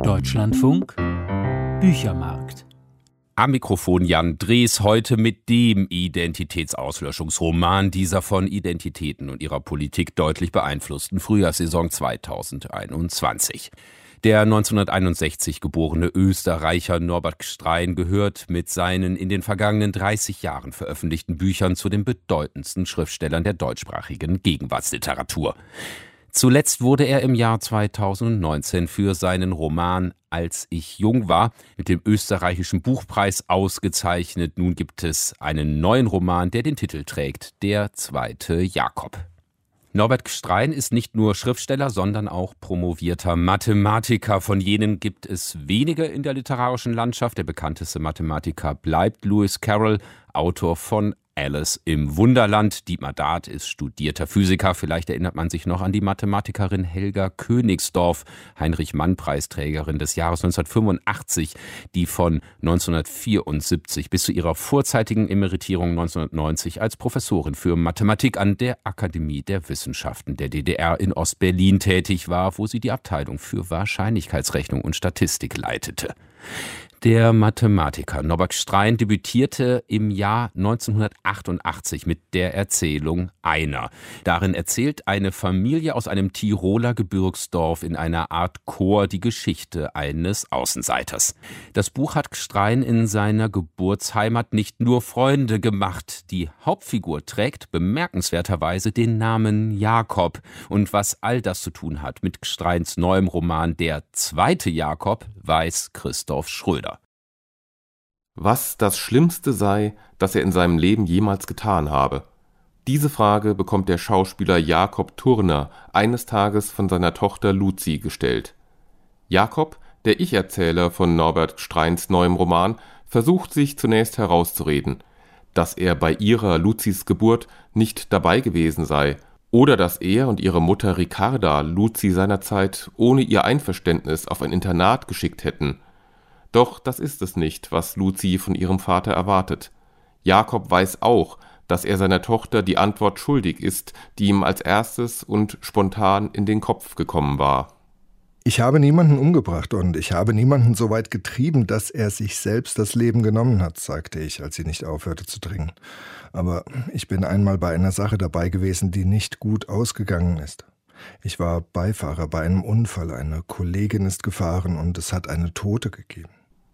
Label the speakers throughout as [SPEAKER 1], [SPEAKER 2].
[SPEAKER 1] Deutschlandfunk Büchermarkt.
[SPEAKER 2] Am Mikrofon Jan Drees, heute mit dem Identitätsauslöschungsroman dieser von Identitäten und ihrer Politik deutlich beeinflussten Frühjahrssaison 2021. Der 1961 geborene Österreicher Norbert Gstrein gehört mit seinen in den vergangenen 30 Jahren veröffentlichten Büchern zu den bedeutendsten Schriftstellern der deutschsprachigen Gegenwartsliteratur. Zuletzt wurde er im Jahr 2019 für seinen Roman Als ich jung war mit dem österreichischen Buchpreis ausgezeichnet. Nun gibt es einen neuen Roman, der den Titel trägt, Der zweite Jakob. Norbert Gstrein ist nicht nur Schriftsteller, sondern auch promovierter Mathematiker. Von jenen gibt es wenige in der literarischen Landschaft. Der bekannteste Mathematiker bleibt Lewis Carroll, Autor von Alice im Wunderland. Dietmar Dart ist studierter Physiker. Vielleicht erinnert man sich noch an die Mathematikerin Helga Königsdorf, Heinrich-Mann-Preisträgerin des Jahres 1985, die von 1974 bis zu ihrer vorzeitigen Emeritierung 1990 als Professorin für Mathematik an der Akademie der Wissenschaften der DDR in Ostberlin tätig war, wo sie die Abteilung für Wahrscheinlichkeitsrechnung und Statistik leitete. Der Mathematiker Norbert Gstrein debütierte im Jahr 1988 mit der Erzählung Einer. Darin erzählt eine Familie aus einem Tiroler Gebirgsdorf in einer Art Chor die Geschichte eines Außenseiters. Das Buch hat Gstrein in seiner Geburtsheimat nicht nur Freunde gemacht. Die Hauptfigur trägt bemerkenswerterweise den Namen Jakob. Und was all das zu tun hat mit Gstreins neuem Roman Der zweite Jakob, weiß Christoph Schröder.
[SPEAKER 3] Was das Schlimmste sei, das er in seinem Leben jemals getan habe. Diese Frage bekommt der Schauspieler Jakob Turner eines Tages von seiner Tochter Luzi gestellt. Jakob, der Ich-Erzähler von Norbert Gstreins neuem Roman, versucht sich zunächst herauszureden, dass er bei ihrer Luzis Geburt nicht dabei gewesen sei oder dass er und ihre Mutter Ricarda Luzi seinerzeit ohne ihr Einverständnis auf ein Internat geschickt hätten. Doch das ist es nicht, was Luzi von ihrem Vater erwartet. Jakob weiß auch, dass er seiner Tochter die Antwort schuldig ist, die ihm als erstes und spontan in den Kopf gekommen war.
[SPEAKER 4] Ich habe niemanden umgebracht und ich habe niemanden so weit getrieben, dass er sich selbst das Leben genommen hat, sagte ich, als sie nicht aufhörte zu dringen. Aber ich bin einmal bei einer Sache dabei gewesen, die nicht gut ausgegangen ist. Ich war Beifahrer bei einem Unfall, eine Kollegin ist gefahren und es hat eine Tote gegeben.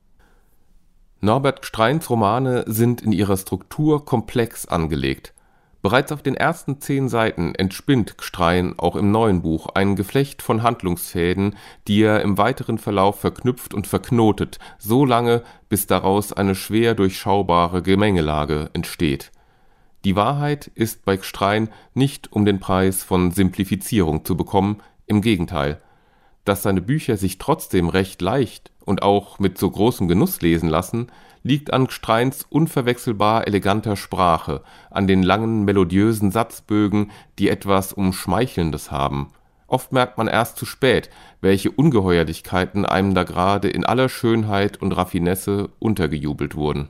[SPEAKER 3] Norbert Gstreins Romane sind in ihrer Struktur komplex angelegt. Bereits auf den ersten 10 Seiten entspinnt Gstrein auch im neuen Buch ein Geflecht von Handlungsfäden, die er im weiteren Verlauf verknüpft und verknotet, so lange, bis daraus eine schwer durchschaubare Gemengelage entsteht. Die Wahrheit ist bei Gstrein nicht um den Preis von Simplifizierung zu bekommen, im Gegenteil. Dass seine Bücher sich trotzdem recht leicht und auch mit so großem Genuss lesen lassen, liegt an Gstreins unverwechselbar eleganter Sprache, an den langen, melodiösen Satzbögen, die etwas Umschmeichelndes haben. Oft merkt man erst zu spät, welche Ungeheuerlichkeiten einem da gerade in aller Schönheit und Raffinesse untergejubelt wurden.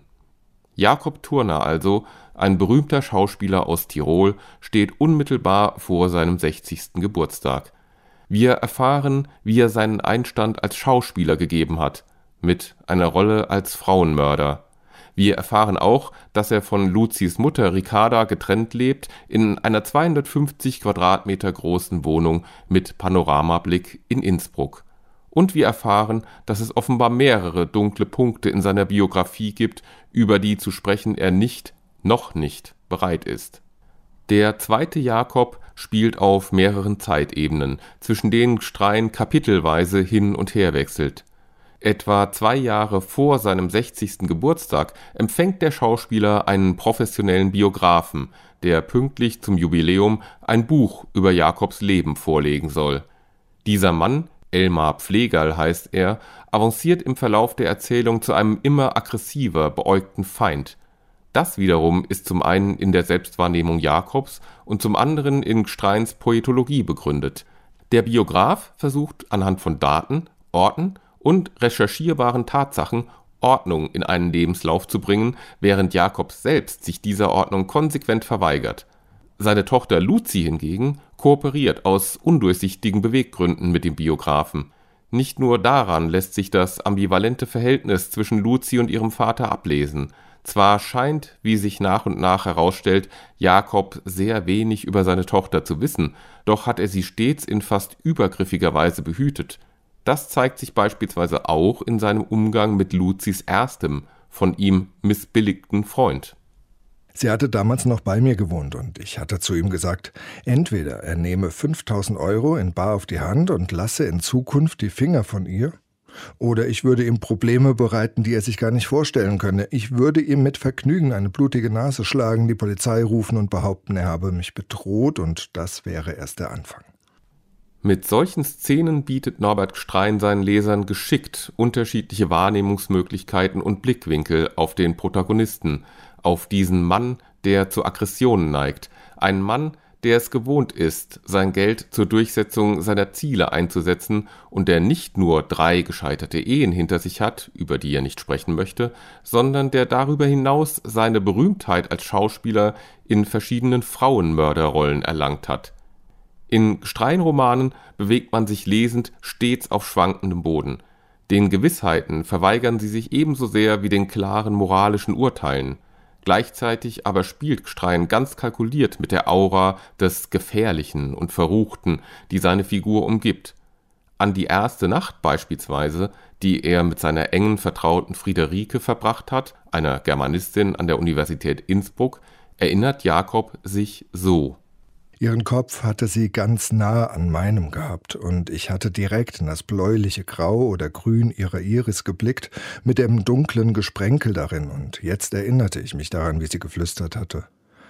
[SPEAKER 3] Jakob Turner also, ein berühmter Schauspieler aus Tirol, steht unmittelbar vor seinem 60. Geburtstag. Wir erfahren, wie er seinen Einstand als Schauspieler gegeben hat, mit einer Rolle als Frauenmörder. Wir erfahren auch, dass er von Luzis Mutter Ricarda getrennt lebt, in einer 250 Quadratmeter großen Wohnung mit Panoramablick in Innsbruck. Und wir erfahren, dass es offenbar mehrere dunkle Punkte in seiner Biografie gibt, über die zu sprechen er noch nicht bereit ist. Der zweite Jakob spielt auf mehreren Zeitebenen, zwischen denen Gstrein kapitelweise hin und her wechselt. Etwa 2 Jahre vor seinem 60. Geburtstag empfängt der Schauspieler einen professionellen Biografen, der pünktlich zum Jubiläum ein Buch über Jakobs Leben vorlegen soll. Dieser Mann, Elmar Pflegerl heißt er, avanciert im Verlauf der Erzählung zu einem immer aggressiver beäugten Feind. Das wiederum ist zum einen in der Selbstwahrnehmung Jakobs und zum anderen in Gstreins Poetologie begründet. Der Biograf versucht anhand von Daten, Orten und recherchierbaren Tatsachen Ordnung in einen Lebenslauf zu bringen, während Jakob selbst sich dieser Ordnung konsequent verweigert. Seine Tochter Luzi hingegen kooperiert aus undurchsichtigen Beweggründen mit dem Biografen. Nicht nur daran lässt sich das ambivalente Verhältnis zwischen Luzi und ihrem Vater ablesen. Zwar scheint, wie sich nach und nach herausstellt, Jakob sehr wenig über seine Tochter zu wissen, doch hat er sie stets in fast übergriffiger Weise behütet. Das zeigt sich beispielsweise auch in seinem Umgang mit Luzis erstem, von ihm missbilligten Freund.
[SPEAKER 4] Sie hatte damals noch bei mir gewohnt und ich hatte zu ihm gesagt, entweder er nehme 5.000 € in bar auf die Hand und lasse in Zukunft die Finger von ihr, oder ich würde ihm Probleme bereiten, die er sich gar nicht vorstellen könne. Ich würde ihm mit Vergnügen eine blutige Nase schlagen, die Polizei rufen und behaupten, er habe mich bedroht, und das wäre erst der Anfang.
[SPEAKER 3] Mit solchen Szenen bietet Norbert Gstrein seinen Lesern geschickt unterschiedliche Wahrnehmungsmöglichkeiten und Blickwinkel auf den Protagonisten, auf diesen Mann, der zu Aggressionen neigt, einen Mann, der es gewohnt ist, sein Geld zur Durchsetzung seiner Ziele einzusetzen und der nicht nur 3 gescheiterte Ehen hinter sich hat, über die er nicht sprechen möchte, sondern der darüber hinaus seine Berühmtheit als Schauspieler in verschiedenen Frauenmörderrollen erlangt hat. In Gstrein-Romanen bewegt man sich lesend stets auf schwankendem Boden. Den Gewissheiten verweigern sie sich ebenso sehr wie den klaren moralischen Urteilen. Gleichzeitig aber spielt Gstrein ganz kalkuliert mit der Aura des Gefährlichen und Verruchten, die seine Figur umgibt. An die erste Nacht beispielsweise, die er mit seiner engen Vertrauten Friederike verbracht hat, einer Germanistin an der Universität Innsbruck, erinnert Jakob sich so:
[SPEAKER 4] Ihren Kopf hatte sie ganz nah an meinem gehabt, und ich hatte direkt in das bläuliche Grau oder Grün ihrer Iris geblickt, mit dem dunklen Gesprenkel darin, und jetzt erinnerte ich mich daran, wie sie geflüstert hatte.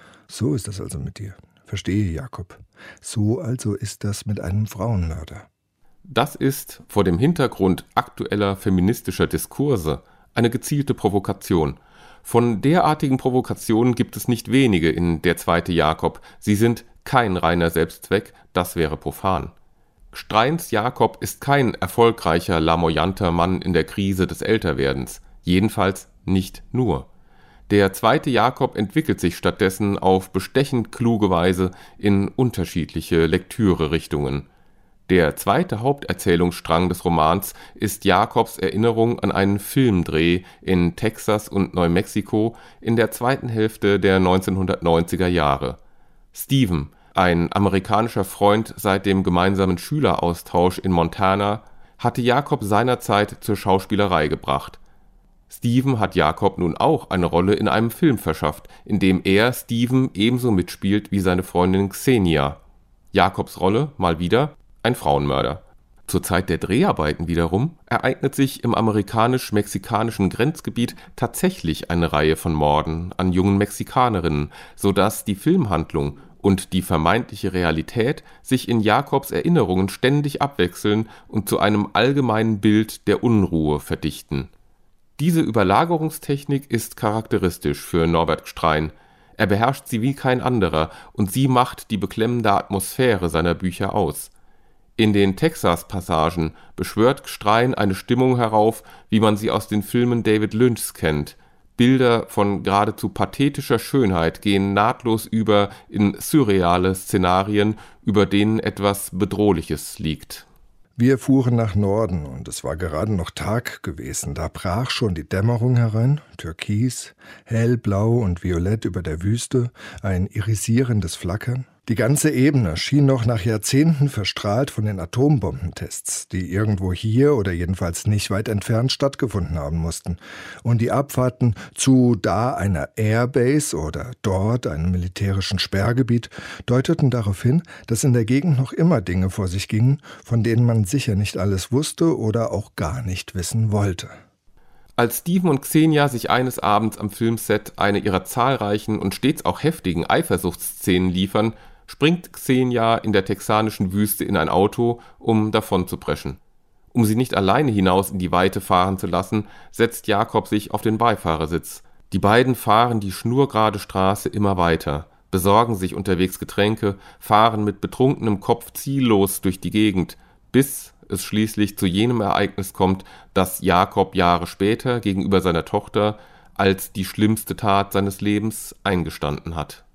[SPEAKER 4] So ist das also mit dir. Verstehe, Jakob. So also ist das mit einem Frauenmörder.
[SPEAKER 3] Das ist vor dem Hintergrund aktueller feministischer Diskurse eine gezielte Provokation. Von derartigen Provokationen gibt es nicht wenige in Der zweite Jakob. Sie sind kein reiner Selbstzweck, das wäre profan. Gstreins Jakob ist kein erfolgreicher, lamoyanter Mann in der Krise des Älterwerdens, jedenfalls nicht nur. Der zweite Jakob entwickelt sich stattdessen auf bestechend kluge Weise in unterschiedliche Lektürerichtungen. Der zweite Haupterzählungsstrang des Romans ist Jakobs Erinnerung an einen Filmdreh in Texas und Neumexiko in der zweiten Hälfte der 1990er Jahre. Steven, ein amerikanischer Freund seit dem gemeinsamen Schüleraustausch in Montana, hatte Jakob seinerzeit zur Schauspielerei gebracht. Steven hat Jakob nun auch eine Rolle in einem Film verschafft, in dem er, Steven, ebenso mitspielt wie seine Freundin Xenia. Jakobs Rolle, mal wieder, ein Frauenmörder. Zur Zeit der Dreharbeiten wiederum ereignet sich im amerikanisch-mexikanischen Grenzgebiet tatsächlich eine Reihe von Morden an jungen Mexikanerinnen, sodass die Filmhandlung und die vermeintliche Realität sich in Jakobs Erinnerungen ständig abwechseln und zu einem allgemeinen Bild der Unruhe verdichten. Diese Überlagerungstechnik ist charakteristisch für Norbert Gstrein. Er beherrscht sie wie kein anderer, und sie macht die beklemmende Atmosphäre seiner Bücher aus. In den Texas-Passagen beschwört Gstrein eine Stimmung herauf, wie man sie aus den Filmen David Lynchs kennt. Bilder von geradezu pathetischer Schönheit gehen nahtlos über in surreale Szenarien, über denen etwas Bedrohliches liegt.
[SPEAKER 4] Wir fuhren nach Norden, und es war gerade noch Tag gewesen. Da brach schon die Dämmerung herein, türkis, hellblau und violett über der Wüste, ein irisierendes Flackern. Die ganze Ebene schien noch nach Jahrzehnten verstrahlt von den Atombombentests, die irgendwo hier oder jedenfalls nicht weit entfernt stattgefunden haben mussten. Und die Abfahrten zu da einer Airbase oder dort einem militärischen Sperrgebiet deuteten darauf hin, dass in der Gegend noch immer Dinge vor sich gingen, von denen man sicher nicht alles wusste oder auch gar nicht wissen wollte.
[SPEAKER 3] Als Steven und Xenia sich eines Abends am Filmset eine ihrer zahlreichen und stets auch heftigen Eifersuchtsszenen liefern, springt Xenia in der texanischen Wüste in ein Auto, um davon zu preschen. Um sie nicht alleine hinaus in die Weite fahren zu lassen, setzt Jakob sich auf den Beifahrersitz. Die beiden fahren die schnurgerade Straße immer weiter, besorgen sich unterwegs Getränke, fahren mit betrunkenem Kopf ziellos durch die Gegend, bis es schließlich zu jenem Ereignis kommt, das Jakob Jahre später gegenüber seiner Tochter als die schlimmste Tat seines Lebens eingestanden hat.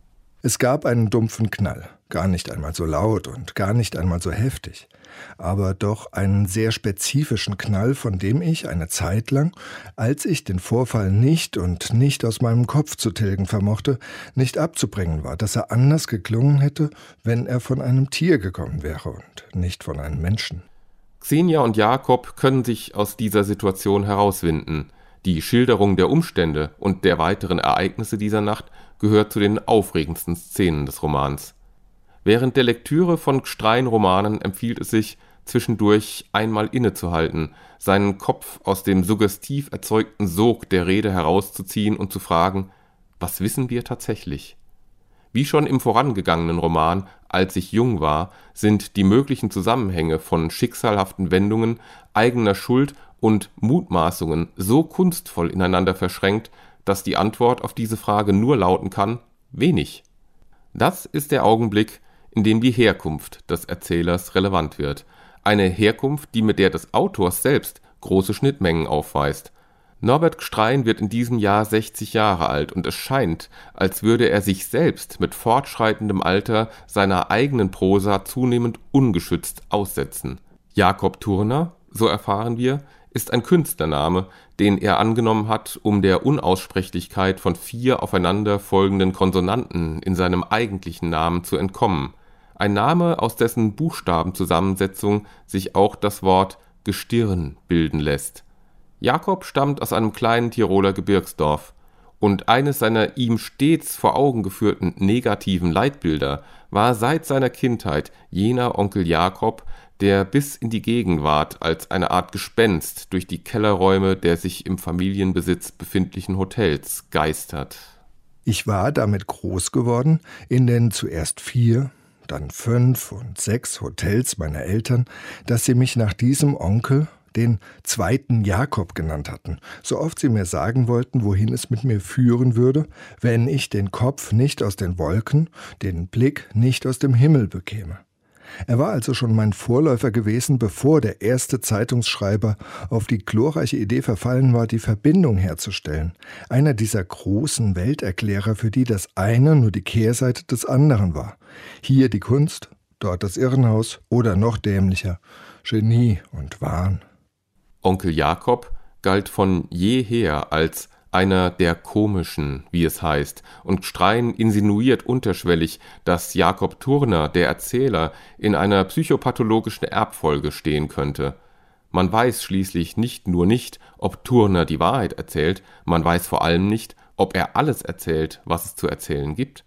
[SPEAKER 4] Es gab einen dumpfen Knall, gar nicht einmal so laut und gar nicht einmal so heftig, aber doch einen sehr spezifischen Knall, von dem ich eine Zeit lang, als ich den Vorfall nicht aus meinem Kopf zu tilgen vermochte, nicht abzubringen war, dass er anders geklungen hätte, wenn er von einem Tier gekommen wäre und nicht von einem Menschen.
[SPEAKER 3] Xenia und Jakob können sich aus dieser Situation herauswinden. Die Schilderung der Umstände und der weiteren Ereignisse dieser Nacht gehört zu den aufregendsten Szenen des Romans. Während der Lektüre von Gstrein-Romanen empfiehlt es sich, zwischendurch einmal innezuhalten, seinen Kopf aus dem suggestiv erzeugten Sog der Rede herauszuziehen und zu fragen, was wissen wir tatsächlich? Wie schon im vorangegangenen Roman Als ich jung war, sind die möglichen Zusammenhänge von schicksalhaften Wendungen, eigener Schuld und Mutmaßungen so kunstvoll ineinander verschränkt, dass die Antwort auf diese Frage nur lauten kann: wenig. Das ist der Augenblick, in dem die Herkunft des Erzählers relevant wird. Eine Herkunft, die mit der des Autors selbst große Schnittmengen aufweist. Norbert Gstrein wird in diesem Jahr 60 Jahre alt und es scheint, als würde er sich selbst mit fortschreitendem Alter seiner eigenen Prosa zunehmend ungeschützt aussetzen. Jakob Thurner, so erfahren wir, ist ein Künstlername, den er angenommen hat, um der Unaussprechlichkeit von 4 aufeinander folgenden Konsonanten in seinem eigentlichen Namen zu entkommen. Ein Name, aus dessen Buchstabenzusammensetzung sich auch das Wort Gestirn bilden lässt. Jakob stammt aus einem kleinen Tiroler Gebirgsdorf und eines seiner ihm stets vor Augen geführten negativen Leitbilder war seit seiner Kindheit jener Onkel Jakob, der bis in die Gegenwart als eine Art Gespenst durch die Kellerräume der sich im Familienbesitz befindlichen Hotels geistert.
[SPEAKER 4] Ich war damit groß geworden in den zuerst 4, dann 5 und 6 Hotels meiner Eltern, dass sie mich nach diesem Onkel, den zweiten Jakob, genannt hatten, so oft sie mir sagen wollten, wohin es mit mir führen würde, wenn ich den Kopf nicht aus den Wolken, den Blick nicht aus dem Himmel bekäme. Er war also schon mein Vorläufer gewesen, bevor der erste Zeitungsschreiber auf die glorreiche Idee verfallen war, die Verbindung herzustellen. Einer dieser großen Welterklärer, für die das eine nur die Kehrseite des anderen war. Hier die Kunst, dort das Irrenhaus oder noch dämlicher, Genie und Wahn.
[SPEAKER 3] Onkel Jakob galt von jeher als einer der Komischen, wie es heißt, und Gstrein insinuiert unterschwellig, dass Jakob Thurner, der Erzähler, in einer psychopathologischen Erbfolge stehen könnte. Man weiß schließlich nicht nur nicht, ob Thurner die Wahrheit erzählt, man weiß vor allem nicht, ob er alles erzählt, was es zu erzählen gibt.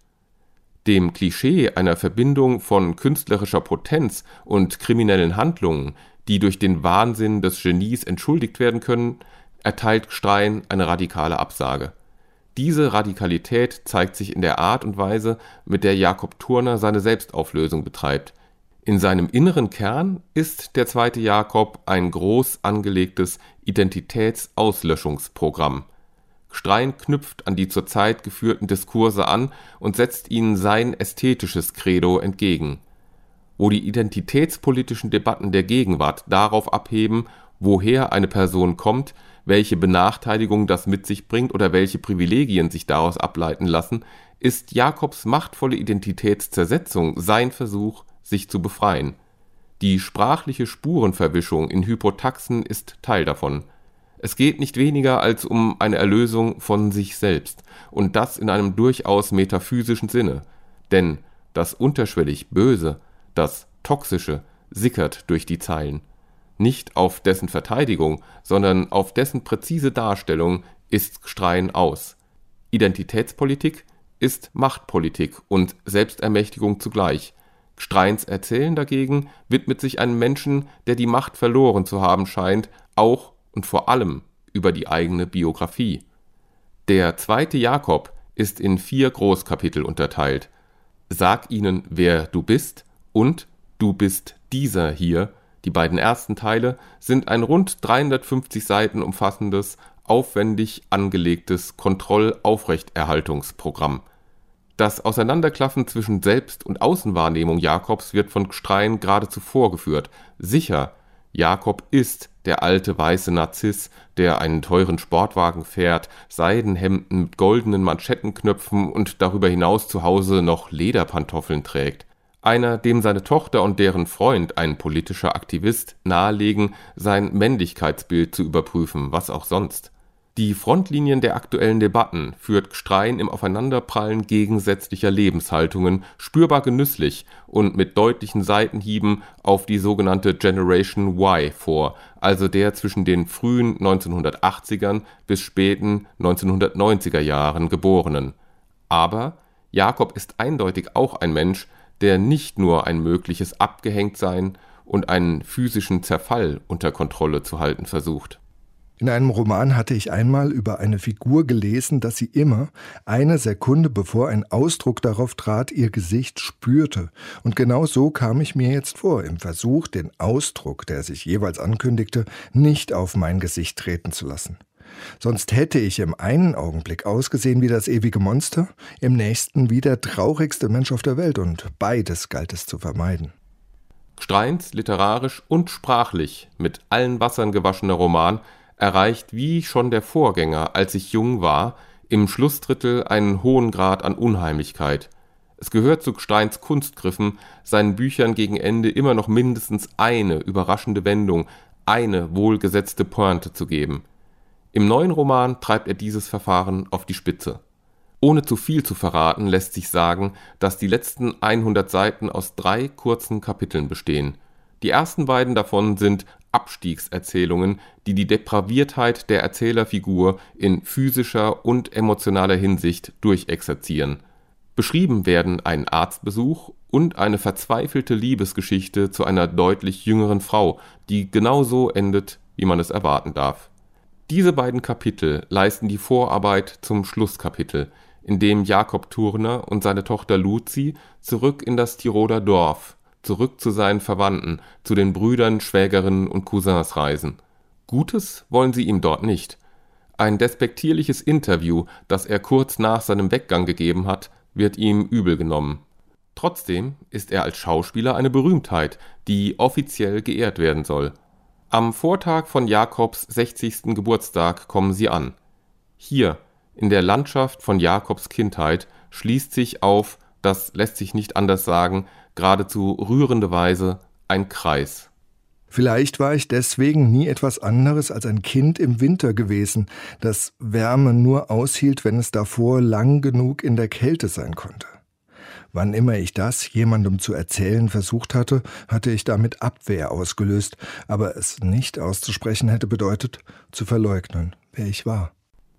[SPEAKER 3] Dem Klischee einer Verbindung von künstlerischer Potenz und kriminellen Handlungen, die durch den Wahnsinn des Genies entschuldigt werden können, erteilt Gstrein eine radikale Absage. Diese Radikalität zeigt sich in der Art und Weise, mit der Jakob Thurner seine Selbstauflösung betreibt. In seinem inneren Kern ist der zweite Jakob ein groß angelegtes Identitätsauslöschungsprogramm. Gstrein knüpft an die zur Zeit geführten Diskurse an und setzt ihnen sein ästhetisches Credo entgegen. Wo die identitätspolitischen Debatten der Gegenwart darauf abheben, woher eine Person kommt, welche Benachteiligung das mit sich bringt oder welche Privilegien sich daraus ableiten lassen, ist Jakobs machtvolle Identitätszersetzung sein Versuch, sich zu befreien. Die sprachliche Spurenverwischung in Hypotaxen ist Teil davon. Es geht nicht weniger als um eine Erlösung von sich selbst, und das in einem durchaus metaphysischen Sinne. Denn das unterschwellig Böse, das Toxische, sickert durch die Zeilen. Nicht auf dessen Verteidigung, sondern auf dessen präzise Darstellung ist Gstrein aus. Identitätspolitik ist Machtpolitik und Selbstermächtigung zugleich. Gstreins Erzählen dagegen widmet sich einem Menschen, der die Macht verloren zu haben scheint, auch und vor allem über die eigene Biografie. Der zweite Jakob ist in 4 Großkapitel unterteilt. Sag ihnen, wer du bist und Du bist dieser hier. Die beiden ersten Teile sind ein rund 350 Seiten umfassendes, aufwendig angelegtes Kontrollaufrechterhaltungsprogramm. Das Auseinanderklaffen zwischen Selbst- und Außenwahrnehmung Jakobs wird von Gstrein geradezu vorgeführt. Sicher, Jakob ist der alte weiße Narziss, der einen teuren Sportwagen fährt, Seidenhemden mit goldenen Manschettenknöpfen und darüber hinaus zu Hause noch Lederpantoffeln trägt. Einer, dem seine Tochter und deren Freund, ein politischer Aktivist, nahelegen, sein Männlichkeitsbild zu überprüfen, was auch sonst. Die Frontlinien der aktuellen Debatten führt Gstrein im Aufeinanderprallen gegensätzlicher Lebenshaltungen spürbar genüsslich und mit deutlichen Seitenhieben auf die sogenannte Generation Y vor, also der zwischen den frühen 1980ern bis späten 1990er Jahren Geborenen. Aber Jakob ist eindeutig auch ein Mensch, der nicht nur ein mögliches Abgehängtsein und einen physischen Zerfall unter Kontrolle zu halten versucht.
[SPEAKER 4] In einem Roman hatte ich einmal über eine Figur gelesen, dass sie immer, eine Sekunde bevor ein Ausdruck darauf trat, ihr Gesicht spürte. Und genau so kam ich mir jetzt vor, im Versuch, den Ausdruck, der sich jeweils ankündigte, nicht auf mein Gesicht treten zu lassen. Sonst hätte ich im einen Augenblick ausgesehen wie das ewige Monster, im nächsten wie der traurigste Mensch auf der Welt, und beides galt es zu vermeiden.
[SPEAKER 3] Gstreins literarisch und sprachlich mit allen Wassern gewaschener Roman erreicht wie schon der Vorgänger, als ich jung war, im Schlussdrittel einen hohen Grad an Unheimlichkeit. Es gehört zu Gstreins Kunstgriffen, seinen Büchern gegen Ende immer noch mindestens eine überraschende Wendung, eine wohlgesetzte Pointe zu geben. Im neuen Roman treibt er dieses Verfahren auf die Spitze. Ohne zu viel zu verraten, lässt sich sagen, dass die letzten 100 Seiten aus 3 kurzen Kapiteln bestehen. Die ersten beiden davon sind Abstiegserzählungen, die die Depraviertheit der Erzählerfigur in physischer und emotionaler Hinsicht durchexerzieren. Beschrieben werden ein Arztbesuch und eine verzweifelte Liebesgeschichte zu einer deutlich jüngeren Frau, die genau so endet, wie man es erwarten darf. Diese beiden Kapitel leisten die Vorarbeit zum Schlusskapitel, in dem Jakob Thurner und seine Tochter Luzi zurück in das Tiroler Dorf, zurück zu seinen Verwandten, zu den Brüdern, Schwägerinnen und Cousins reisen. Gutes wollen sie ihm dort nicht. Ein despektierliches Interview, das er kurz nach seinem Weggang gegeben hat, wird ihm übel genommen. Trotzdem ist er als Schauspieler eine Berühmtheit, die offiziell geehrt werden soll. Am Vortag von Jakobs 60. Geburtstag kommen sie an. Hier, in der Landschaft von Jakobs Kindheit, schließt sich auf, das lässt sich nicht anders sagen, geradezu rührende Weise ein Kreis.
[SPEAKER 4] Vielleicht war ich deswegen nie etwas anderes als ein Kind im Winter gewesen, das Wärme nur aushielt, wenn es davor lang genug in der Kälte sein konnte. Wann immer ich das jemandem zu erzählen versucht hatte, hatte ich damit Abwehr ausgelöst, aber es nicht auszusprechen hätte bedeutet, zu verleugnen, wer ich war.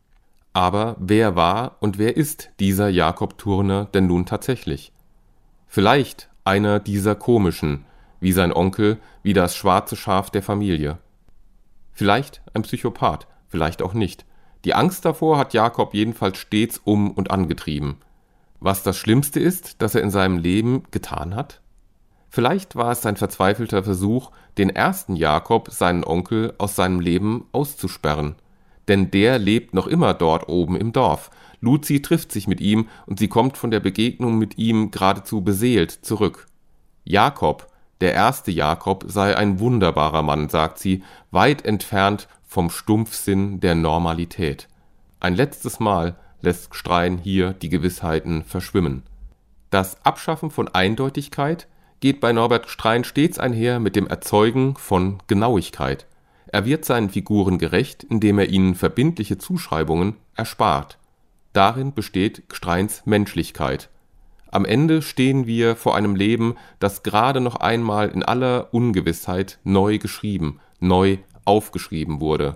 [SPEAKER 3] Aber wer war und wer ist dieser Jakob Thurner denn nun tatsächlich? Vielleicht einer dieser komischen, wie sein Onkel, wie das schwarze Schaf der Familie. Vielleicht ein Psychopath, vielleicht auch nicht. Die Angst davor hat Jakob jedenfalls stets um- und angetrieben. Was das Schlimmste ist, das er in seinem Leben getan hat? Vielleicht war es sein verzweifelter Versuch, den ersten Jakob, seinen Onkel, aus seinem Leben auszusperren. Denn der lebt noch immer dort oben im Dorf. Luzi trifft sich mit ihm und sie kommt von der Begegnung mit ihm geradezu beseelt zurück. Jakob, der erste Jakob, sei ein wunderbarer Mann, sagt sie, weit entfernt vom Stumpfsinn der Normalität. Ein letztes Mal lässt Gstrein hier die Gewissheiten verschwimmen. Das Abschaffen von Eindeutigkeit geht bei Norbert Gstrein stets einher mit dem Erzeugen von Genauigkeit. Er wird seinen Figuren gerecht, indem er ihnen verbindliche Zuschreibungen erspart. Darin besteht Gstreins Menschlichkeit. Am Ende stehen wir vor einem Leben, das gerade noch einmal in aller Ungewissheit neu geschrieben, neu aufgeschrieben wurde.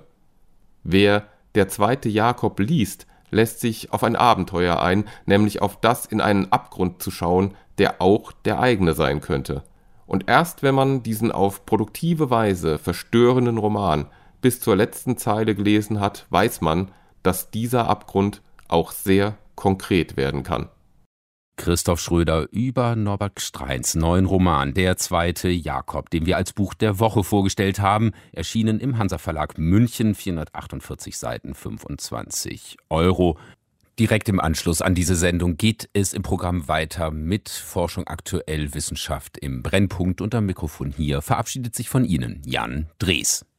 [SPEAKER 3] Wer der zweite Jakob liest, lässt sich auf ein Abenteuer ein, nämlich auf das in einen Abgrund zu schauen, der auch der eigene sein könnte. Und erst wenn man diesen auf produktive Weise verstörenden Roman bis zur letzten Zeile gelesen hat, weiß man, dass dieser Abgrund auch sehr konkret werden kann.
[SPEAKER 2] Christoph Schröder über Norbert Gstreins neuen Roman Der zweite Jakob, den wir als Buch der Woche vorgestellt haben, erschienen im Hansa Verlag München, 448 Seiten, 25 €. Direkt im Anschluss an diese Sendung geht es im Programm weiter mit Forschung aktuell, Wissenschaft im Brennpunkt. Und am Mikrofon hier verabschiedet sich von Ihnen Jan Drees.